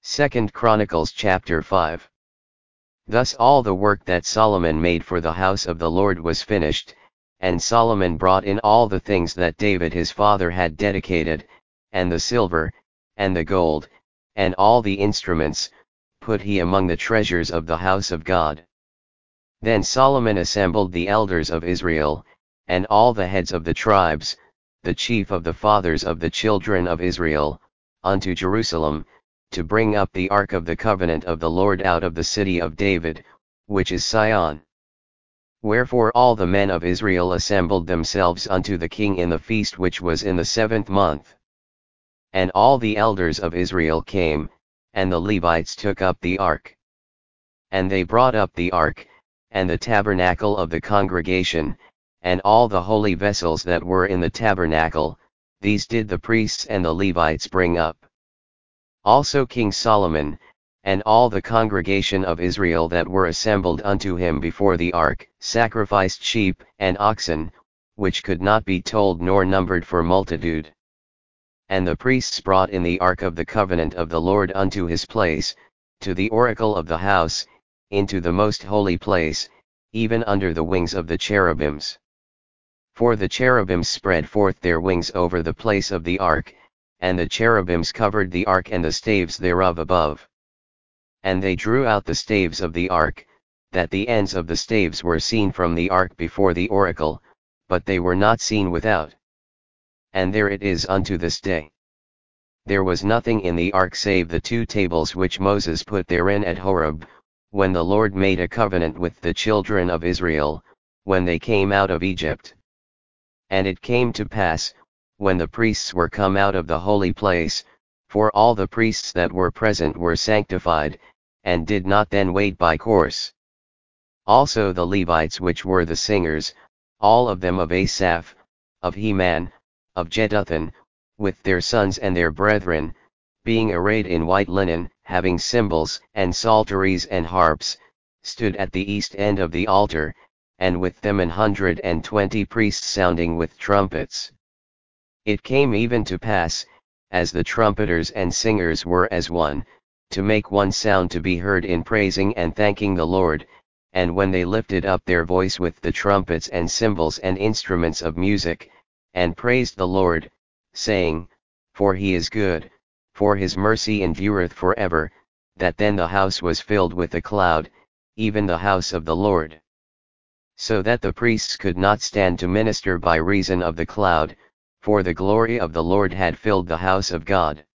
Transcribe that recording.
2 Chronicles chapter 5. Thus all the work that Solomon made for the house of the Lord was finished, and Solomon brought in all the things that David his father had dedicated, and the silver, and the gold, and all the instruments, put he among the treasures of the house of God. Then Solomon assembled the elders of Israel, and all the heads of the tribes, the chief of the fathers of the children of Israel, unto Jerusalem, to bring up the ark of the covenant of the Lord out of the city of David, which is Sion. Wherefore all the men of Israel assembled themselves unto the king in the feast which was in the 7th month. And all the elders of Israel came, and the Levites took up the ark. And they brought up the ark, and the tabernacle of the congregation, and all the holy vessels that were in the tabernacle, these did the priests and the Levites bring up. Also King Solomon, and all the congregation of Israel that were assembled unto him before the ark, sacrificed sheep and oxen, which could not be told nor numbered for multitude. And the priests brought in the ark of the covenant of the Lord unto his place, to the oracle of the house, into the most holy place, even under the wings of the cherubims. For the cherubims spread forth their wings over the place of the ark, and the cherubims covered the ark and the staves thereof above. And they drew out the staves of the ark, that the ends of the staves were seen from the ark before the oracle, but they were not seen without. And there it is unto this day. There was nothing in the ark save the 2 tables which Moses put therein at Horeb, when the Lord made a covenant with the children of Israel, when they came out of Egypt. And it came to pass, when the priests were come out of the holy place, for all the priests that were present were sanctified, and did not then wait by course. Also the Levites which were the singers, all of them of Asaph, of Heman, of Jeduthun, with their sons and their brethren, being arrayed in white linen, having cymbals and psalteries and harps, stood at the east end of the altar, and with them 120 priests sounding with trumpets. It came even to pass, as the trumpeters and singers were as one, to make one sound to be heard in praising and thanking the Lord, and when they lifted up their voice with the trumpets and cymbals and instruments of music, and praised the Lord, saying, For he is good, for his mercy endureth forever, that then the house was filled with a cloud, even the house of the Lord. So that the priests could not stand to minister by reason of the cloud, for the glory of the Lord had filled the house of God.